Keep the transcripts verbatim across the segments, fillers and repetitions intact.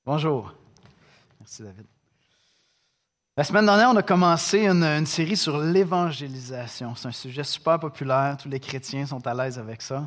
Bonjour. Merci, David. La semaine dernière, on a commencé une, une série sur l'évangélisation. C'est un sujet super populaire. Tous les chrétiens sont à l'aise avec ça.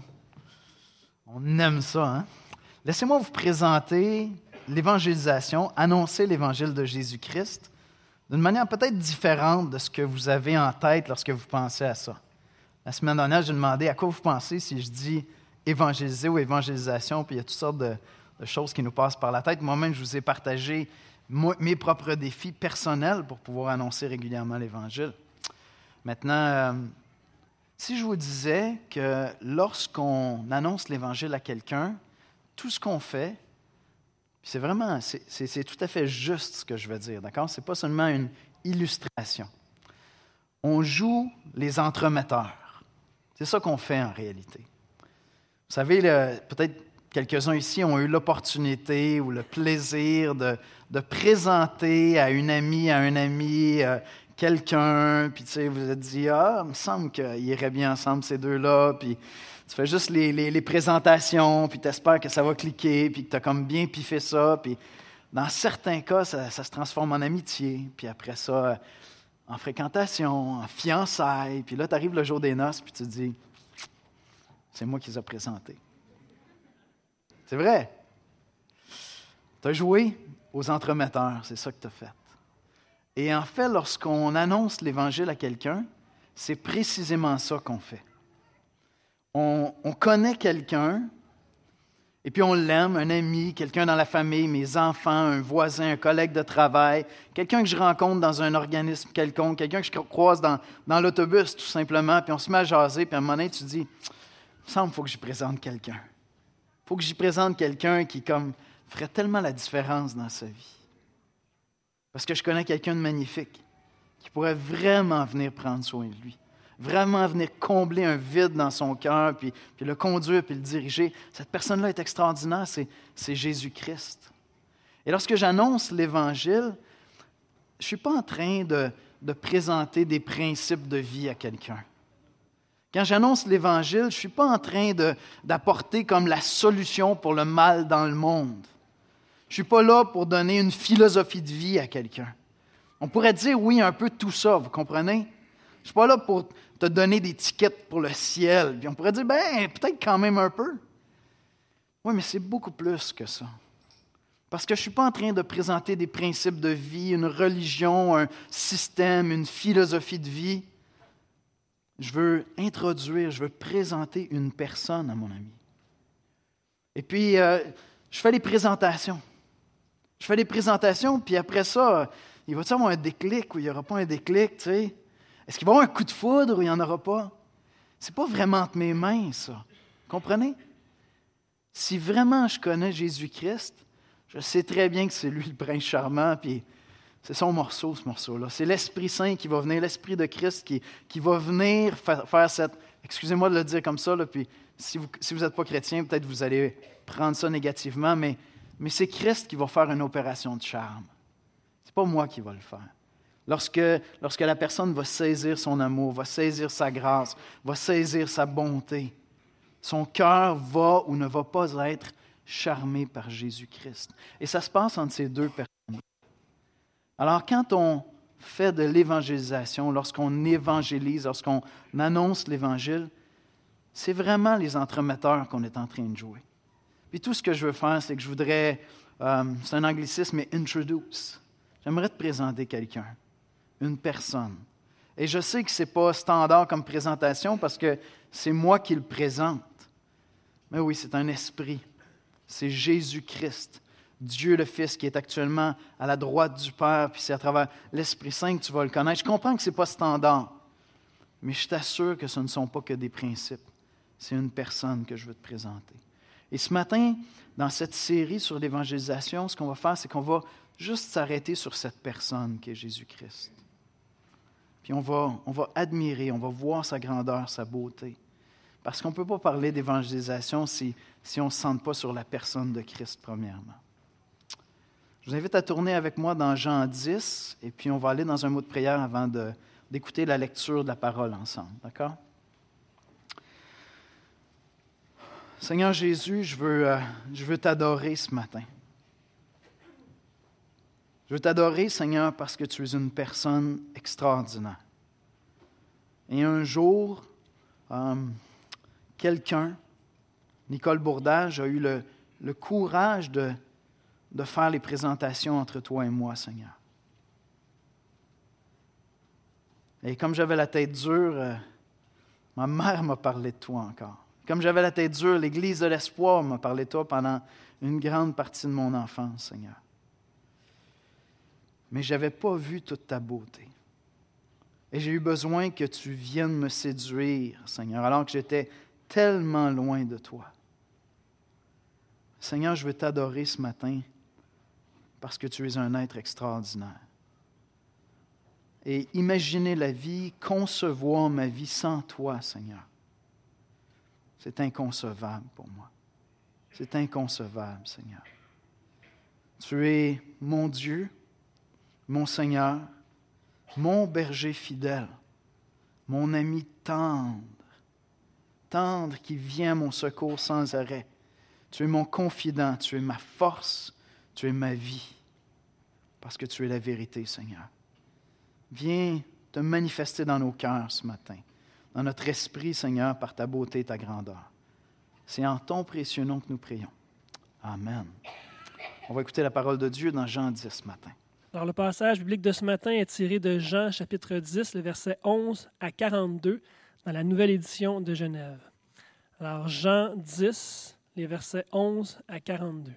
On aime ça, hein? Laissez-moi vous présenter l'évangélisation, annoncer l'évangile de Jésus-Christ d'une manière peut-être différente de ce que vous avez en tête lorsque vous pensez à ça. La semaine dernière, j'ai demandé à quoi vous pensez si je dis évangéliser ou évangélisation, puis il y a toutes sortes de, de choses qui nous passent par la tête. Moi-même, je vous ai partagé moi, mes propres défis personnels pour pouvoir annoncer régulièrement l'Évangile. Maintenant, euh, si je vous disais que lorsqu'on annonce l'Évangile à quelqu'un, tout ce qu'on fait, c'est vraiment, c'est, c'est, c'est tout à fait juste ce que je veux dire, d'accord? Ce n'est pas seulement une illustration. On joue les entremetteurs. C'est ça qu'on fait en réalité. Vous savez, le, peut-être quelques-uns ici ont eu l'opportunité ou le plaisir de, de présenter à une amie, à un ami, euh, quelqu'un, puis tu sais, vous vous êtes dit, ah, il me semble qu'ils iraient bien ensemble ces deux-là, puis tu fais juste les, les, les présentations, puis tu espères que ça va cliquer, puis que tu as comme bien piffé ça, puis dans certains cas, ça, ça se transforme en amitié, puis après ça, en fréquentation, en fiançailles, puis là, tu arrives le jour des noces, puis tu te dis, c'est moi qui les ai présentés. C'est vrai. Tu as joué aux entremetteurs, c'est ça que tu as fait. Et en fait, lorsqu'on annonce l'Évangile à quelqu'un, c'est précisément ça qu'on fait. On, on connaît quelqu'un, et puis on l'aime, un ami, quelqu'un dans la famille, mes enfants, un voisin, un collègue de travail, quelqu'un que je rencontre dans un organisme quelconque, quelqu'un que je croise dans, dans l'autobus, tout simplement, puis on se met à jaser, puis à un moment donné, tu te dis, il me semble qu'il faut que j'y présente quelqu'un. Il faut que j'y présente quelqu'un qui comme, ferait tellement la différence dans sa vie. Parce que je connais quelqu'un de magnifique qui pourrait vraiment venir prendre soin de lui, vraiment venir combler un vide dans son cœur, puis, puis le conduire, puis le diriger. Cette personne-là est extraordinaire, c'est, c'est Jésus-Christ. Et lorsque j'annonce l'Évangile, je ne suis pas en train de, de présenter des principes de vie à quelqu'un. Quand j'annonce l'Évangile, je ne suis pas en train de, d'apporter comme la solution pour le mal dans le monde. Je ne suis pas là pour donner une philosophie de vie à quelqu'un. On pourrait dire, oui, un peu tout ça, vous comprenez? Je ne suis pas là pour te donner des tickets pour le ciel. Puis on pourrait dire, ben peut-être quand même un peu. Oui, mais c'est beaucoup plus que ça. Parce que je ne suis pas en train de présenter des principes de vie, une religion, un système, une philosophie de vie. Je veux introduire, je veux présenter une personne à mon ami. Et puis, euh, je fais les présentations. Je fais les présentations, puis après ça, il va-t-il avoir un déclic ou il n'y aura pas un déclic, tu sais? Est-ce qu'il va y avoir un coup de foudre ou il n'y en aura pas? C'est pas vraiment entre mes mains, ça. Comprenez? Si vraiment je connais Jésus-Christ, je sais très bien que c'est lui le prince charmant, puis c'est son morceau, ce morceau-là. C'est l'Esprit Saint qui va venir, l'Esprit de Christ qui, qui va venir faire, faire cette... Excusez-moi de le dire comme ça, là, puis si vous si vous n'êtes pas chrétien, peut-être vous allez prendre ça négativement, mais, mais c'est Christ qui va faire une opération de charme. Ce n'est pas moi qui va le faire. Lorsque, lorsque la personne va saisir son amour, va saisir sa grâce, va saisir sa bonté, son cœur va ou ne va pas être charmé par Jésus-Christ. Et ça se passe entre ces deux personnes. Alors, quand on fait de l'évangélisation, lorsqu'on évangélise, lorsqu'on annonce l'Évangile, c'est vraiment les entremetteurs qu'on est en train de jouer. Puis tout ce que je veux faire, c'est que je voudrais, euh, c'est un anglicisme, mais introduce. J'aimerais te présenter quelqu'un, une personne. Et je sais que ce n'est pas standard comme présentation parce que c'est moi qui le présente. Mais oui, c'est un esprit. C'est Jésus-Christ. Dieu le Fils qui est actuellement à la droite du Père, puis c'est à travers l'Esprit Saint que tu vas le connaître. Je comprends que ce n'est pas standard, mais je t'assure que ce ne sont pas que des principes. C'est une personne que je veux te présenter. Et ce matin, dans cette série sur l'évangélisation, ce qu'on va faire, c'est qu'on va juste s'arrêter sur cette personne qui est Jésus-Christ. Puis on va, on va admirer, on va voir sa grandeur, sa beauté. Parce qu'on ne peut pas parler d'évangélisation si, si on ne se sente pas sur la personne de Christ, premièrement. Je vous invite à tourner avec moi dans Jean dix, et puis on va aller dans un mot de prière avant de, d'écouter la lecture de la parole ensemble. D'accord? Seigneur Jésus, je veux, euh, je veux t'adorer ce matin. Je veux t'adorer, Seigneur, parce que tu es une personne extraordinaire. Et un jour, euh, quelqu'un, Nicole Bourdage, a eu le, le courage de, de faire les présentations entre toi et moi, Seigneur. Et comme j'avais la tête dure, euh, ma mère m'a parlé de toi encore. Comme j'avais la tête dure, l'Église de l'Espoir m'a parlé de toi pendant une grande partie de mon enfance, Seigneur. Mais je n'avais pas vu toute ta beauté. Et j'ai eu besoin que tu viennes me séduire, Seigneur, alors que j'étais tellement loin de toi. Seigneur, je veux t'adorer ce matin parce que tu es un être extraordinaire. Et imaginer la vie, concevoir ma vie sans toi, Seigneur, c'est inconcevable pour moi. C'est inconcevable, Seigneur. Tu es mon Dieu, mon Seigneur, mon berger fidèle, mon ami tendre, tendre qui vient à mon secours sans arrêt. Tu es mon confident, tu es ma force, tu es ma vie, parce que tu es la vérité, Seigneur. Viens te manifester dans nos cœurs ce matin, dans notre esprit, Seigneur, par ta beauté et ta grandeur. C'est en ton précieux nom que nous prions. Amen. On va écouter la parole de Dieu dans Jean dix ce matin. Alors, le passage biblique de ce matin est tiré de Jean, chapitre dix, le verset onze à quarante-deux, dans la nouvelle édition de Genève. Alors, Jean dix, les versets onze à quarante-deux.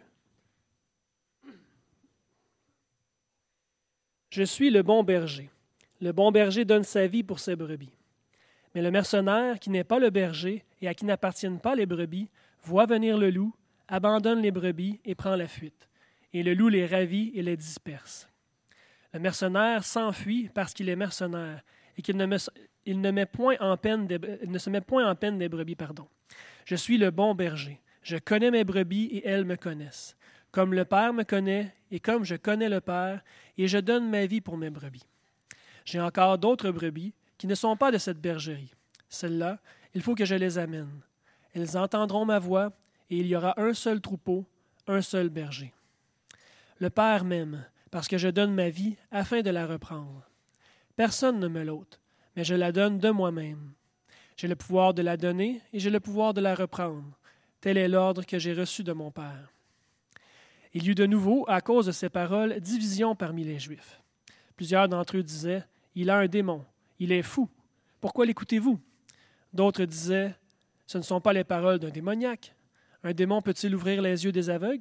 « Je suis le bon berger. Le bon berger donne sa vie pour ses brebis. Mais le mercenaire, qui n'est pas le berger et à qui n'appartiennent pas les brebis, voit venir le loup, abandonne les brebis et prend la fuite. Et le loup les ravit et les disperse. Le mercenaire s'enfuit parce qu'il est mercenaire et qu'il ne, me, il ne, met point en peine des, il ne se met point en peine des brebis. Pardon. Je suis le bon berger. Je connais mes brebis et elles me connaissent. Comme le Père me connaît et comme je connais le Père, et je donne ma vie pour mes brebis. J'ai encore d'autres brebis qui ne sont pas de cette bergerie. Celles-là, il faut que je les amène. Elles entendront ma voix et il y aura un seul troupeau, un seul berger. Le Père m'aime, parce que je donne ma vie afin de la reprendre. Personne ne me l'ôte, mais je la donne de moi-même. J'ai le pouvoir de la donner et j'ai le pouvoir de la reprendre. Tel est l'ordre que j'ai reçu de mon Père. Il y eut de nouveau, à cause de ces paroles, division parmi les Juifs. Plusieurs d'entre eux disaient, « Il a un démon, il est fou. Pourquoi l'écoutez-vous? » D'autres disaient, « Ce ne sont pas les paroles d'un démoniaque. Un démon peut-il ouvrir les yeux des aveugles? »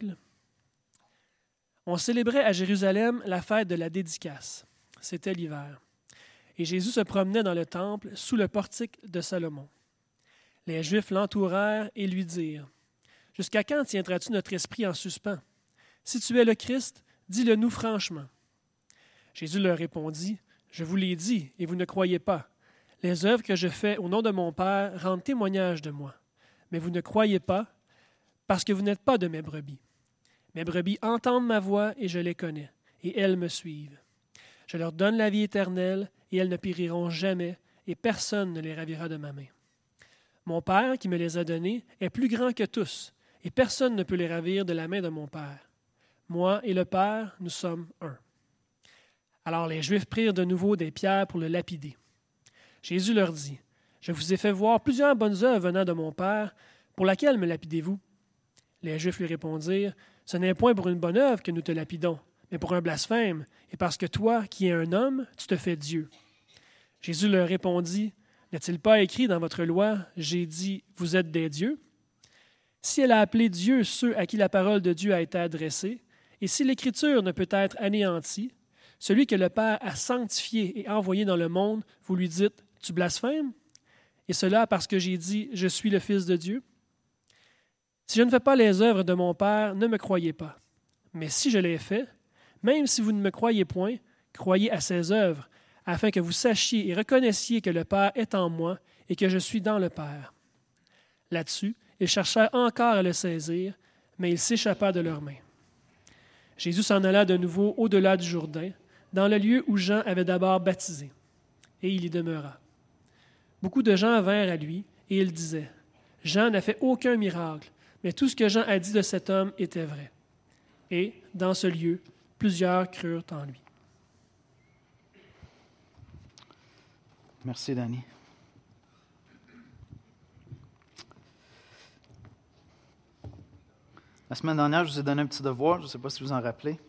On célébrait à Jérusalem la fête de la dédicace. C'était l'hiver. Et Jésus se promenait dans le temple sous le portique de Salomon. Les Juifs l'entourèrent et lui dirent, « Jusqu'à quand tiendras-tu notre esprit en suspens? Si tu es le Christ, dis-le nous franchement. » Jésus leur répondit, « Je vous l'ai dit, et vous ne croyez pas. Les œuvres que je fais au nom de mon Père rendent témoignage de moi. Mais vous ne croyez pas, parce que vous n'êtes pas de mes brebis. Mes brebis entendent ma voix, et je les connais, et elles me suivent. Je leur donne la vie éternelle, et elles ne périront jamais, et personne ne les ravira de ma main. Mon Père, qui me les a donnés, est plus grand que tous, et personne ne peut les ravir de la main de mon Père. Moi et le Père, nous sommes un. » Alors les Juifs prirent de nouveau des pierres pour le lapider. Jésus leur dit, « Je vous ai fait voir plusieurs bonnes œuvres venant de mon Père, pour laquelle me lapidez-vous? » Les Juifs lui répondirent, « Ce n'est point pour une bonne œuvre que nous te lapidons, mais pour un blasphème, et parce que toi, qui es un homme, tu te fais Dieu. » Jésus leur répondit, « N'est-il pas écrit dans votre loi, j'ai dit, vous êtes des dieux? Si elle a appelé Dieu ceux à qui la parole de Dieu a été adressée, et si l'Écriture ne peut être anéantie, celui que le Père a sanctifié et envoyé dans le monde, vous lui dites, « Tu blasphèmes? » Et cela parce que j'ai dit, « Je suis le Fils de Dieu. » Si je ne fais pas les œuvres de mon Père, ne me croyez pas. Mais si je les fais, même si vous ne me croyez point, croyez à ces œuvres, afin que vous sachiez et reconnaissiez que le Père est en moi et que je suis dans le Père. Là-dessus, ils cherchèrent encore à le saisir, mais il s'échappa de leurs mains. Jésus s'en alla de nouveau au-delà du Jourdain, dans le lieu où Jean avait d'abord baptisé, et il y demeura. Beaucoup de gens vinrent à lui, et ils disaient, « Jean n'a fait aucun miracle, mais tout ce que Jean a dit de cet homme était vrai. » Et, dans ce lieu, Plusieurs crurent en lui. Merci, Danny. La semaine dernière, je vous ai donné un petit devoir, je ne sais pas si vous en rappelez.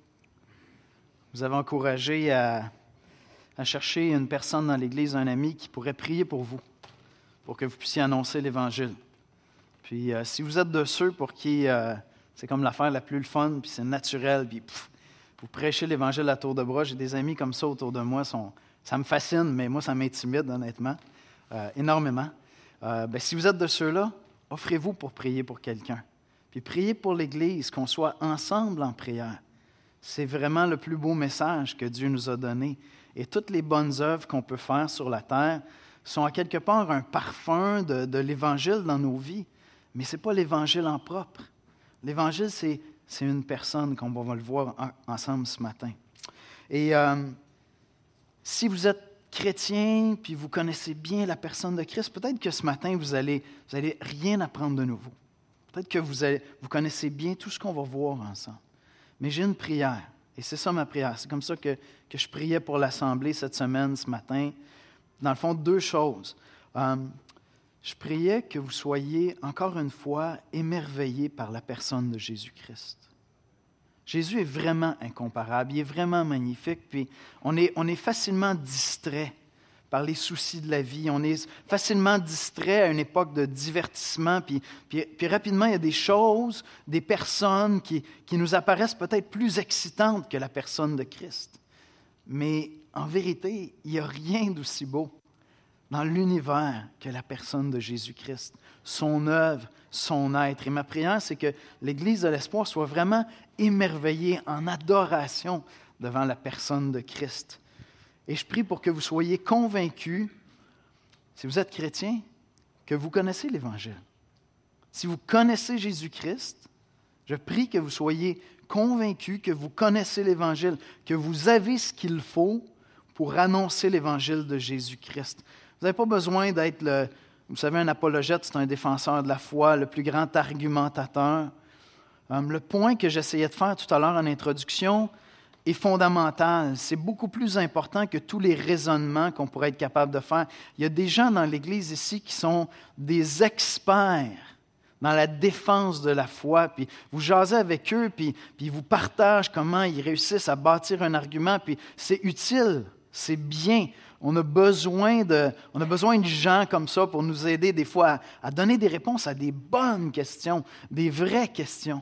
Vous avez encouragé à, à chercher une personne dans l'Église, un ami qui pourrait prier pour vous, pour que vous puissiez annoncer l'Évangile. Puis, euh, si vous êtes de ceux pour qui euh, c'est comme l'affaire la plus le fun, puis c'est naturel, puis pff, vous prêchez l'Évangile à tour de bras, j'ai des amis comme ça autour de moi, sont, ça me fascine, mais moi, ça m'intimide, honnêtement, euh, énormément. Euh, ben, si vous êtes de ceux-là, offrez-vous pour prier pour quelqu'un. Puis priez pour l'Église, qu'on soit ensemble en prière. C'est vraiment le plus beau message que Dieu nous a donné. Et toutes les bonnes œuvres qu'on peut faire sur la terre sont à quelque part un parfum de, de l'Évangile dans nos vies. Mais ce n'est pas l'Évangile en propre. L'Évangile, c'est, c'est une personne, comme on va le voir en, ensemble ce matin. Et euh, si vous êtes chrétien, puis vous connaissez bien la personne de Christ, peut-être que ce matin, vous allez, vous allez rien apprendre de nouveau. Peut-être que vous, allez, vous connaissez bien tout ce qu'on va voir ensemble. Mais j'ai une prière, et c'est ça ma prière. C'est comme ça que, que je priais pour l'Assemblée cette semaine, ce matin. Dans le fond, deux choses. Euh, je priais que vous soyez, encore une fois, émerveillés par la personne de Jésus-Christ. Jésus est vraiment incomparable, il est vraiment magnifique, puis on est, on est facilement distrait par les soucis de la vie. On est facilement distrait à une époque de divertissement, puis, puis, puis rapidement, il y a des choses, des personnes qui, qui nous apparaissent peut-être plus excitantes que la personne de Christ. Mais en vérité, il n'y a rien d'aussi beau dans l'univers que la personne de Jésus-Christ, son œuvre, son être. Et ma prière, c'est que l'Église de l'Espoir soit vraiment émerveillée en adoration devant la personne de Christ. Et je prie pour que vous soyez convaincus, si vous êtes chrétien, que vous connaissez l'Évangile. Si vous connaissez Jésus-Christ, je prie que vous soyez convaincus que vous connaissez l'Évangile, que vous avez ce qu'il faut pour annoncer l'Évangile de Jésus-Christ. Vous n'avez pas besoin d'être, le, vous savez, un apologète, c'est un défenseur de la foi, le plus grand argumentateur. Le point que j'essayais de faire tout à l'heure en introduction est fondamental. C'est beaucoup plus important que tous les raisonnements qu'on pourrait être capable de faire. Il y a des gens dans l'Église ici qui sont des experts dans la défense de la foi, puis vous jasez avec eux, puis, puis ils vous partagent comment ils réussissent à bâtir un argument, puis c'est utile, c'est bien. On a besoin de, on a besoin de gens comme ça pour nous aider des fois à, à donner des réponses à des bonnes questions, des vraies questions.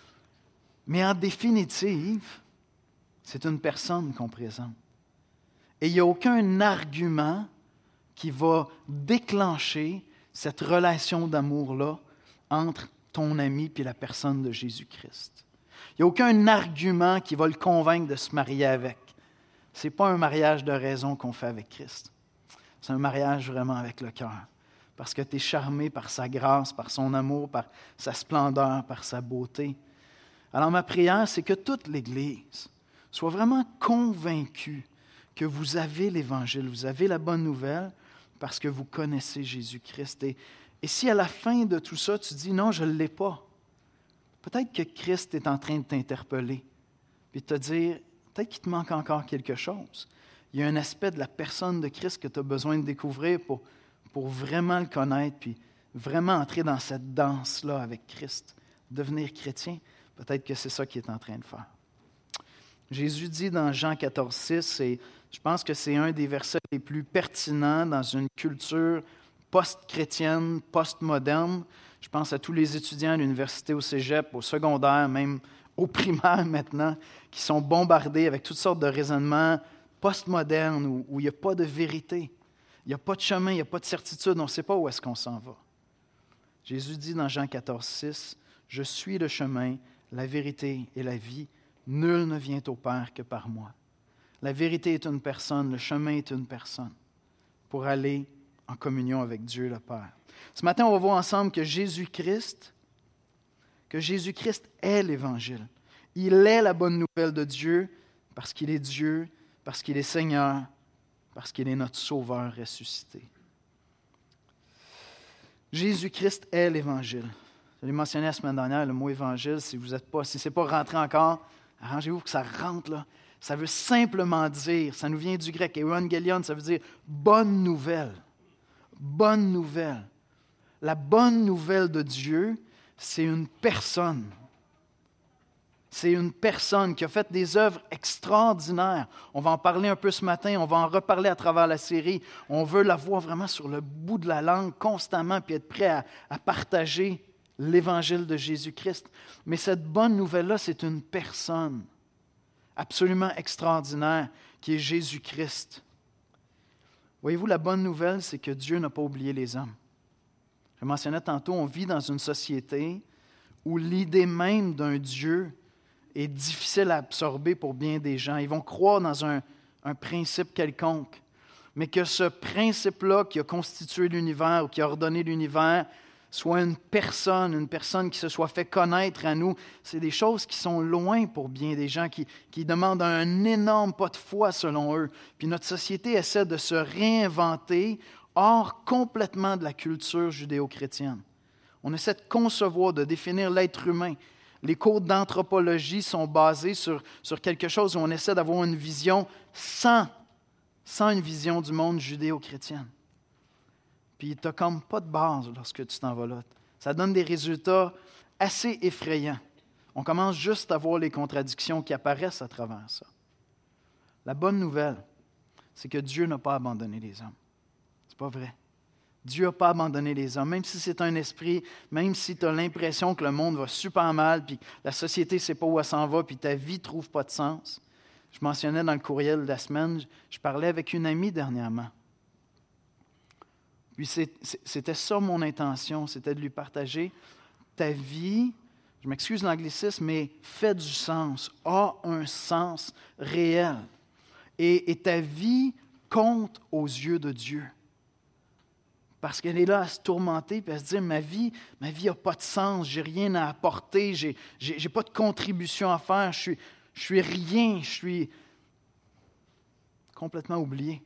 Mais en définitive, c'est une personne qu'on présente. Et il n'y a aucun argument qui va déclencher cette relation d'amour-là entre ton ami et la personne de Jésus-Christ. Il n'y a aucun argument qui va le convaincre de se marier avec. Ce n'est pas un mariage de raison qu'on fait avec Christ. C'est un mariage vraiment avec le cœur. Parce que tu es charmé par sa grâce, par son amour, par sa splendeur, par sa beauté. Alors ma prière, c'est que toute l'Église soit vraiment convaincue que vous avez l'Évangile, vous avez la bonne nouvelle parce que vous connaissez Jésus-Christ. Et, et si à la fin de tout ça, tu dis « non, je ne l'ai pas », peut-être que Christ est en train de t'interpeller puis de te dire « peut-être qu'il te manque encore quelque chose ». Il y a un aspect de la personne de Christ que tu as besoin de découvrir pour, pour vraiment le connaître puis vraiment entrer dans cette danse-là avec Christ, devenir chrétien. Peut-être que c'est ça qu'il est en train de faire. Jésus dit dans Jean quatorze, six, et je pense que c'est un des versets les plus pertinents dans une culture post-chrétienne, post-moderne. Je pense à tous les étudiants à l'université, au cégep, au secondaire, même au primaire maintenant, qui sont bombardés avec toutes sortes de raisonnements post-modernes où, où il n'y a pas de vérité, il n'y a pas de chemin, il n'y a pas de certitude, on ne sait pas où est-ce qu'on s'en va. Jésus dit dans Jean quatorze, six, « Je suis le chemin, la vérité et la vie. Nul ne vient au Père que par moi. » La vérité est une personne, le chemin est une personne pour aller en communion avec Dieu le Père. Ce matin, on va voir ensemble que Jésus-Christ, que Jésus-Christ est l'Évangile. Il est la bonne nouvelle de Dieu parce qu'il est Dieu, parce qu'il est Seigneur, parce qu'il est notre Sauveur ressuscité. Jésus-Christ est l'Évangile. Je l'ai mentionné la semaine dernière, le mot Évangile, si vous êtes pas, si ce n'est pas rentré encore, Arrangez-vous que ça rentre là. Ça veut simplement dire, ça nous vient du grec, evangelion, ça veut dire bonne nouvelle. Bonne nouvelle. La bonne nouvelle de Dieu, c'est une personne. C'est une personne qui a fait des œuvres extraordinaires. On va en parler un peu ce matin, on va en reparler à travers la série. On veut la voir vraiment sur le bout de la langue constamment, puis être prêt à, à partager l'évangile de Jésus-Christ. Mais cette bonne nouvelle-là, c'est une personne absolument extraordinaire qui est Jésus-Christ. Voyez-vous, la bonne nouvelle, c'est que Dieu n'a pas oublié les hommes. Je mentionnais tantôt, on vit dans une société où l'idée même d'un Dieu est difficile à absorber pour bien des gens. Ils vont croire dans un, un principe quelconque, mais que ce principe-là qui a constitué l'univers ou qui a ordonné l'univers soit une personne, une personne qui se soit fait connaître à nous, c'est des choses qui sont loin pour bien des gens, qui, qui demandent un énorme pas de foi selon eux. Puis notre société essaie de se réinventer hors complètement de la culture judéo-chrétienne. On essaie de concevoir, de définir l'être humain. Les cours d'anthropologie sont basés sur, sur quelque chose où on essaie d'avoir une vision sans, sans une vision du monde judéo-chrétienne. Puis tu n'as comme pas de base lorsque tu t'en vas là. Ça donne des résultats assez effrayants. On commence juste à voir les contradictions qui apparaissent à travers ça. La bonne nouvelle, c'est que Dieu n'a pas abandonné les hommes. C'est pas vrai. Dieu n'a pas abandonné les hommes, même si c'est un esprit, même si tu as l'impression que le monde va super mal, puis la société ne sait pas où elle s'en va, puis ta vie ne trouve pas de sens. Je mentionnais dans le courriel de la semaine, je parlais avec une amie dernièrement. Puis c'était ça mon intention, c'était de lui partager ta vie, je m'excuse l'anglicisme, mais fait du sens, a un sens réel. Et, et ta vie compte aux yeux de Dieu. Parce qu'elle est là à se tourmenter et à se dire, ma vie, ma vie n'a pas de sens, j'ai rien à apporter, j'ai, j'ai, j'ai pas de contribution à faire, je suis, je suis rien, je suis complètement oublié.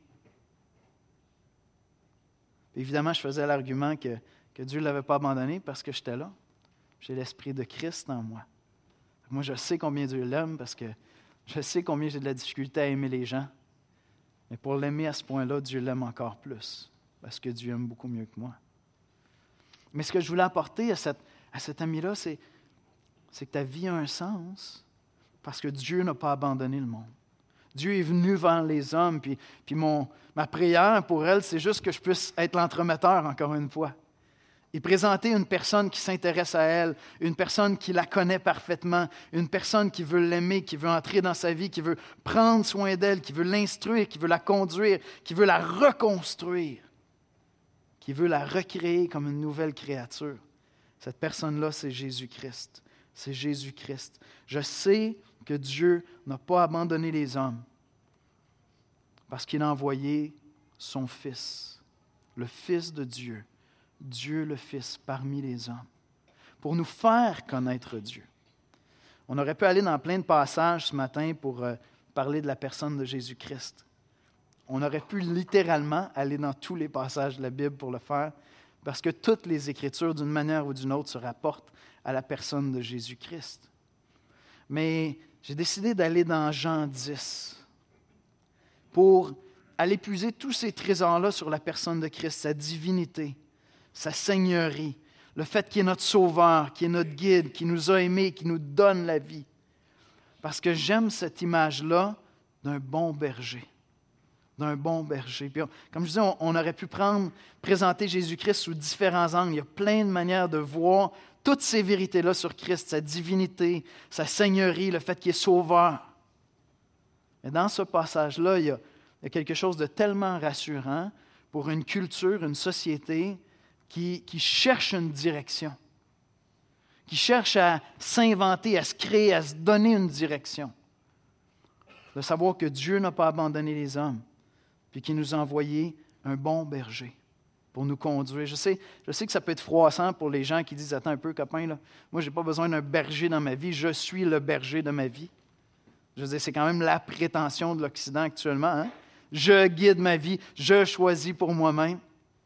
Évidemment, je faisais l'argument que, que Dieu ne l'avait pas abandonné parce que j'étais là. J'ai l'Esprit de Christ en moi. Moi, je sais combien Dieu l'aime parce que je sais combien j'ai de la difficulté à aimer les gens. Mais pour l'aimer à ce point-là, Dieu l'aime encore plus parce que Dieu aime beaucoup mieux que moi. Mais ce que je voulais apporter à cette, à cet ami-là, c'est, c'est que ta vie a un sens parce que Dieu n'a pas abandonné le monde. Dieu est venu vers les hommes, puis, puis mon, ma prière pour elle, c'est juste que je puisse être l'entremetteur, encore une fois, et présenter une personne qui s'intéresse à elle, une personne qui la connaît parfaitement, une personne qui veut l'aimer, qui veut entrer dans sa vie, qui veut prendre soin d'elle, qui veut l'instruire, qui veut la conduire, qui veut la reconstruire, qui veut la recréer comme une nouvelle créature. Cette personne-là, c'est Jésus-Christ. C'est Jésus-Christ. Je sais que Dieu n'a pas abandonné les hommes parce qu'il a envoyé son Fils, le Fils de Dieu, Dieu le Fils parmi les hommes, pour nous faire connaître Dieu. On aurait pu aller dans plein de passages ce matin pour euh, parler de la personne de Jésus-Christ. On aurait pu littéralement aller dans tous les passages de la Bible pour le faire, parce que toutes les Écritures, d'une manière ou d'une autre, se rapportent à la personne de Jésus-Christ. Mais j'ai décidé d'aller dans Jean dix pour aller puiser tous ces trésors-là sur la personne de Christ, sa divinité, sa seigneurie, le fait qu'il est notre sauveur, qu'il est notre guide, qu'il nous a aimés, qu'il nous donne la vie. Parce que j'aime cette image-là d'un bon berger. D'un bon berger. Puis on, comme je disais, on, on aurait pu prendre, présenter Jésus-Christ sous différents angles. Il y a plein de manières de voir toutes ces vérités-là sur Christ, sa divinité, sa seigneurie, le fait qu'il est sauveur. Mais dans ce passage-là, il y a, il y a quelque chose de tellement rassurant pour une culture, une société qui, qui cherche une direction, qui cherche à s'inventer, à se créer, à se donner une direction. De savoir que Dieu n'a pas abandonné les hommes, puis qu'il nous a envoyé un bon berger pour nous conduire. Je sais, je sais que ça peut être froissant pour les gens qui disent « Attends un peu, copain, là. Moi, je n'ai pas besoin d'un berger dans ma vie, je suis le berger de ma vie. » Je veux dire, c'est quand même la prétention de l'Occident actuellement. Hein? Je guide ma vie, je choisis pour moi-même.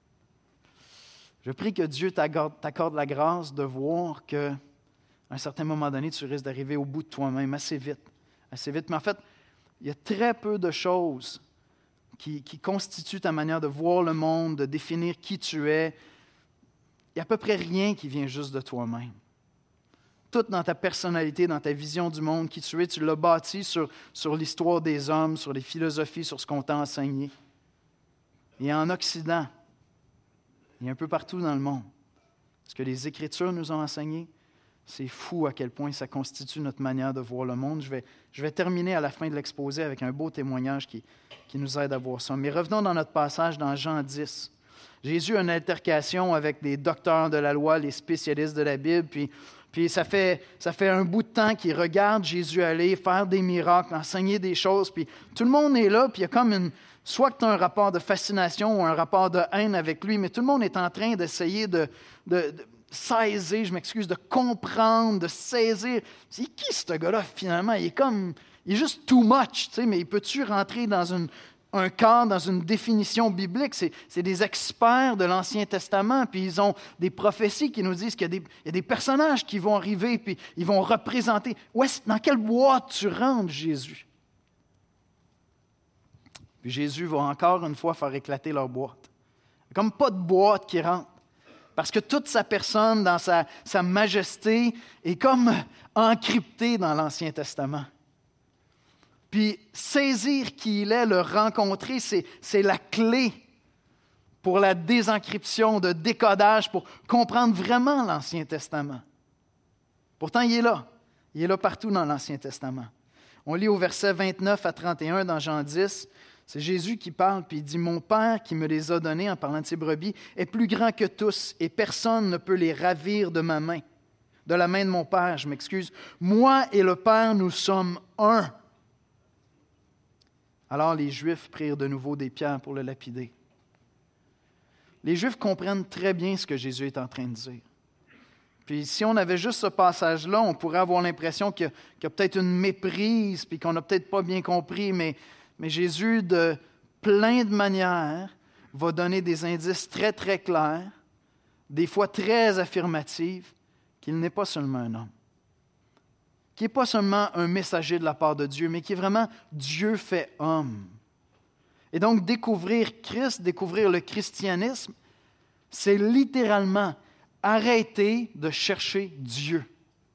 Je prie que Dieu t'accorde, t'accorde la grâce de voir qu'à un certain moment donné, tu risques d'arriver au bout de toi-même assez vite. assez vite. Mais en fait, il y a très peu de choses qui, qui constituent ta manière de voir le monde, de définir qui tu es. Il n'y a à peu près rien qui vient juste de toi-même. Tout dans ta personnalité, dans ta vision du monde, qui tu es, tu l'as bâti sur, sur l'histoire des hommes, sur les philosophies, sur ce qu'on t'a enseigné. Et en Occident, et un peu partout dans le monde, ce que les Écritures nous ont enseigné, c'est fou à quel point ça constitue notre manière de voir le monde. Je vais, je vais terminer à la fin de l'exposé avec un beau témoignage qui, qui nous aide à voir ça. Mais revenons dans notre passage dans Jean dix. Jésus a une altercation avec des docteurs de la loi, les spécialistes de la Bible, puis Puis ça fait, ça fait un bout de temps qu'ils regardent Jésus aller faire des miracles, enseigner des choses. Puis tout le monde est là, puis il y a comme une... Soit que tu as un rapport de fascination ou un rapport de haine avec lui, mais tout le monde est en train d'essayer de, de, de saisir, je m'excuse, de comprendre, de saisir. C'est qui ce gars-là finalement? Il est comme... Il est juste too much, tu sais, mais peux-tu rentrer dans une... un cadre, dans une définition biblique? C'est, c'est des experts de l'Ancien Testament, puis ils ont des prophéties qui nous disent qu'il y a des, il y a des personnages qui vont arriver, puis ils vont représenter. Où est-ce, dans quelle boîte tu rentres, Jésus? Puis Jésus va encore une fois faire éclater leur boîte. Il n'y a comme pas de boîte qui rentre. Parce que toute sa personne, dans sa, sa majesté, est comme encryptée dans l'Ancien Testament. Puis saisir qui il est, le rencontrer, c'est, c'est la clé pour la désencryption, de décodage, pour comprendre vraiment l'Ancien Testament. Pourtant, il est là. Il est là partout dans l'Ancien Testament. On lit au verset vingt-neuf à trente et un dans Jean dix, c'est Jésus qui parle, puis il dit « Mon Père qui me les a donnés, en parlant de ses brebis, est plus grand que tous, et personne ne peut les ravir de ma main. De la main de mon Père, je m'excuse. Moi et le Père, nous sommes un. » Alors les Juifs prirent de nouveau des pierres pour le lapider. Les Juifs comprennent très bien ce que Jésus est en train de dire. Puis si on avait juste ce passage-là, on pourrait avoir l'impression qu'il y a, qu'il y a peut-être une méprise, puis qu'on n'a peut-être pas bien compris, mais, mais Jésus, de plein de manières, va donner des indices très, très clairs, des fois très affirmatifs, qu'il n'est pas seulement un homme, qui n'est pas seulement un messager de la part de Dieu, mais qui est vraiment Dieu fait homme. Et donc, découvrir Christ, découvrir le christianisme, c'est littéralement arrêter de chercher Dieu.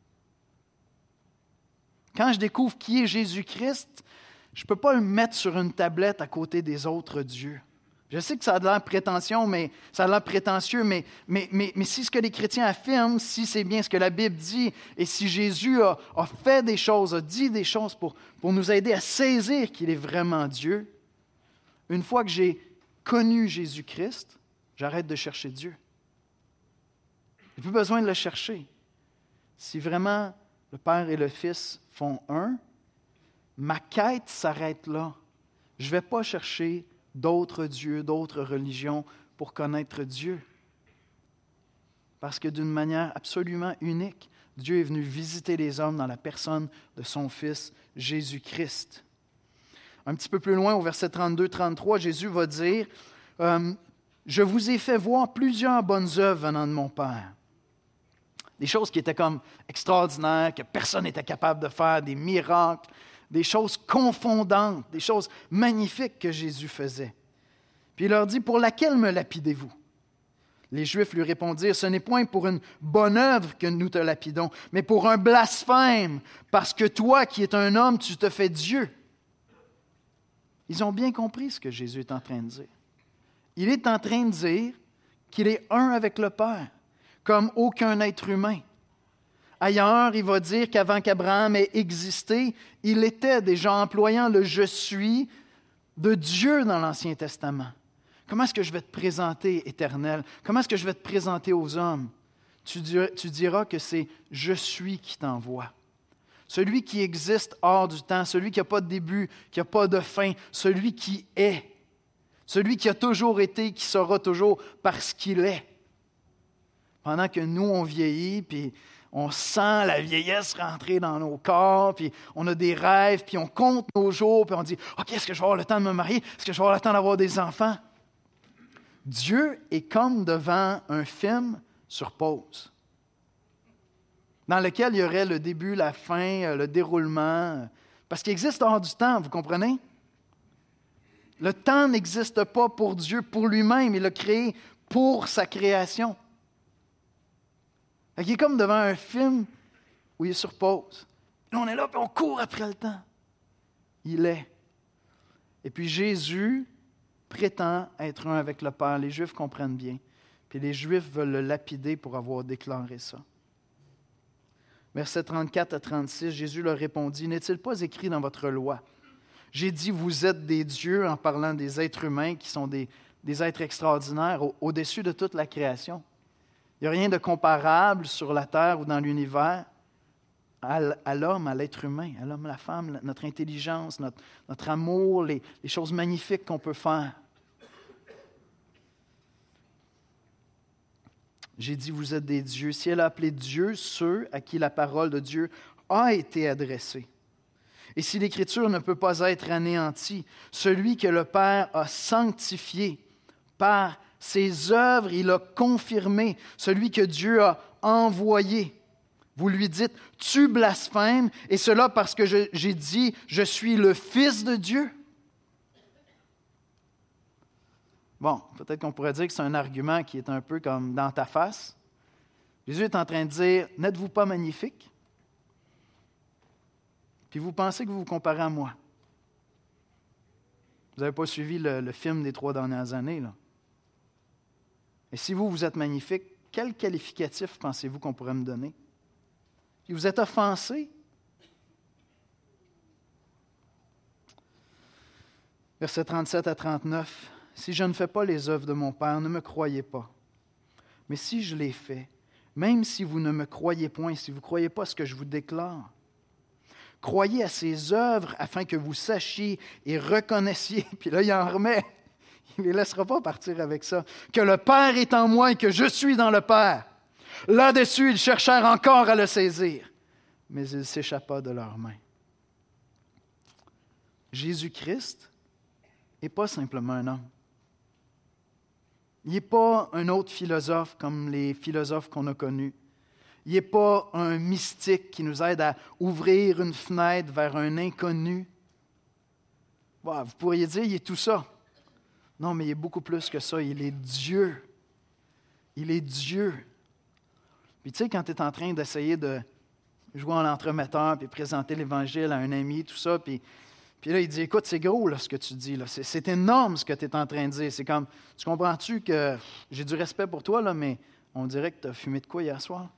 Quand je découvre qui est Jésus-Christ, je ne peux pas le mettre sur une tablette à côté des autres dieux. Je sais que ça a l'air prétentieux, mais ça a l'air prétentieux, mais, mais, mais, mais si ce que les chrétiens affirment, si c'est bien ce que la Bible dit, et si Jésus a, a fait des choses, a dit des choses pour, pour nous aider à saisir qu'il est vraiment Dieu, une fois que j'ai connu Jésus-Christ, j'arrête de chercher Dieu. Il n'y a plus besoin de le chercher. Si vraiment le Père et le Fils font un, ma quête s'arrête là. Je ne vais pas chercher d'autres dieux, d'autres religions pour connaître Dieu. Parce que d'une manière absolument unique, Dieu est venu visiter les hommes dans la personne de son Fils Jésus-Christ. Un petit peu plus loin, au verset trente-deux trente-trois, Jésus va dire euh, « Je vous ai fait voir plusieurs bonnes œuvres venant de mon Père. » Des choses qui étaient comme extraordinaires, que personne n'était capable de faire, des miracles, des choses confondantes, des choses magnifiques que Jésus faisait. Puis il leur dit, « Pour laquelle me lapidez-vous? » Les Juifs lui répondirent, « Ce n'est point pour une bonne œuvre que nous te lapidons, mais pour un blasphème, parce que toi qui es un homme, tu te fais Dieu. » Ils ont bien compris ce que Jésus est en train de dire. Il est en train de dire qu'il est un avec le Père, comme aucun être humain. Ailleurs, il va dire qu'avant qu'Abraham ait existé, il était déjà employant le « je suis » de Dieu dans l'Ancien Testament. Comment est-ce que je vais te présenter, Éternel? Comment est-ce que je vais te présenter aux hommes? Tu diras, tu diras que c'est « je suis » qui t'envoie. Celui qui existe hors du temps, celui qui n'a pas de début, qui n'a pas de fin, celui qui est, celui qui a toujours été, qui sera toujours parce qu'il est. Pendant que nous, on vieillit, puis on sent la vieillesse rentrer dans nos corps, puis on a des rêves, puis on compte nos jours, puis on dit « OK, est-ce que je vais avoir le temps de me marier? Est-ce que je vais avoir le temps d'avoir des enfants? » Dieu est comme devant un film sur pause, dans lequel il y aurait le début, la fin, le déroulement, Parce qu'il existe hors du temps, vous comprenez? Le temps n'existe pas pour Dieu, pour lui-même. Il l'a créé pour sa création. Il est comme devant un film où il est sur pause. Là, on est là et on court après le temps. Il est. Et puis Jésus prétend être un avec le Père. Les Juifs comprennent bien. Puis les Juifs veulent le lapider pour avoir déclaré ça. Versets trente-quatre à trente-six, Jésus leur répondit, « N'est-il pas écrit dans votre loi? J'ai dit, vous êtes des dieux en parlant des êtres humains qui sont des, des êtres extraordinaires au, au-dessus de toute la création. Il n'y a rien de comparable sur la terre ou dans l'univers à, à l'homme, à l'être humain, à l'homme, la femme, notre intelligence, notre, notre amour, les, les choses magnifiques qu'on peut faire. J'ai dit, vous êtes des dieux. Si elle a appelé Dieu ceux à qui la parole de Dieu a été adressée. Et si l'Écriture ne peut pas être anéantie, celui que le Père a sanctifié par ses œuvres, il a confirmé, celui que Dieu a envoyé. Vous lui dites, tu blasphèmes, et cela parce que je, j'ai dit, je suis le Fils de Dieu. Bon, peut-être qu'on pourrait dire que c'est un argument qui est un peu comme dans ta face. Jésus est en train de dire, n'êtes-vous pas magnifique? Puis vous pensez que vous vous comparez à moi. Vous n'avez pas suivi le, le film des trois dernières années, là. Et si vous, vous êtes magnifique, quel qualificatif pensez-vous qu'on pourrait me donner? Puis vous êtes offensé. Versets trente-sept à trente-neuf. Si je ne fais pas les œuvres de mon Père, ne me croyez pas. Mais si je les fais, même si vous ne me croyez point, si vous ne croyez pas ce que je vous déclare, croyez à ses œuvres afin que vous sachiez et reconnaissiez. Puis là, il en remet. Il ne les laissera pas partir avec ça. Que le Père est en moi et que je suis dans le Père. Là-dessus, ils cherchèrent encore à le saisir, mais il s'échappa de leurs mains. Jésus-Christ n'est pas simplement un homme. Il n'est pas un autre philosophe comme les philosophes qu'on a connus. Il n'est pas un mystique qui nous aide à ouvrir une fenêtre vers un inconnu. Bon, vous pourriez dire, il est tout ça. Non, mais il est beaucoup plus que ça. Il est Dieu. Il est Dieu. Puis tu sais, quand tu es en train d'essayer de jouer en l'entremetteur, puis présenter l'Évangile à un ami, tout ça, puis, puis là, il dit, écoute, c'est gros là, ce que tu dis. Là. C'est, c'est énorme ce que tu es en train de dire. C'est comme, tu comprends-tu que j'ai du respect pour toi, là, mais on dirait que tu as fumé de quoi hier soir?